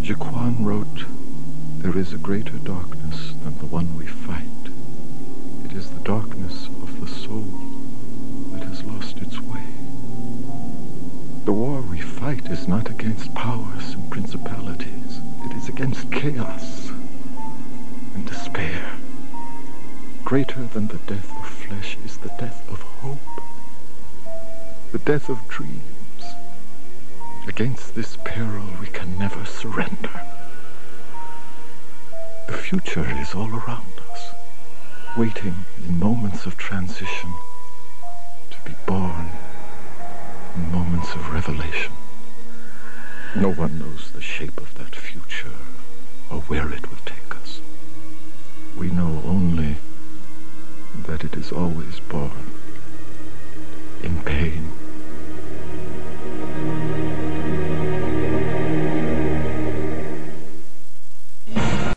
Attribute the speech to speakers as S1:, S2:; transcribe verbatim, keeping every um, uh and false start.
S1: Jaquan wrote, "There is a greater darkness than the one we fight. It is the darkness of the soul that has lost its way. The war we fight is not against powers and principalities. It is against chaos and despair. Greater than the death of flesh is the death of hope, the death of dreams. Against this peril we can never surrender. The future is all around us, waiting in moments of transition to be born in moments of revelation. No one knows the shape of that future or where it will take us. We know only that it is always born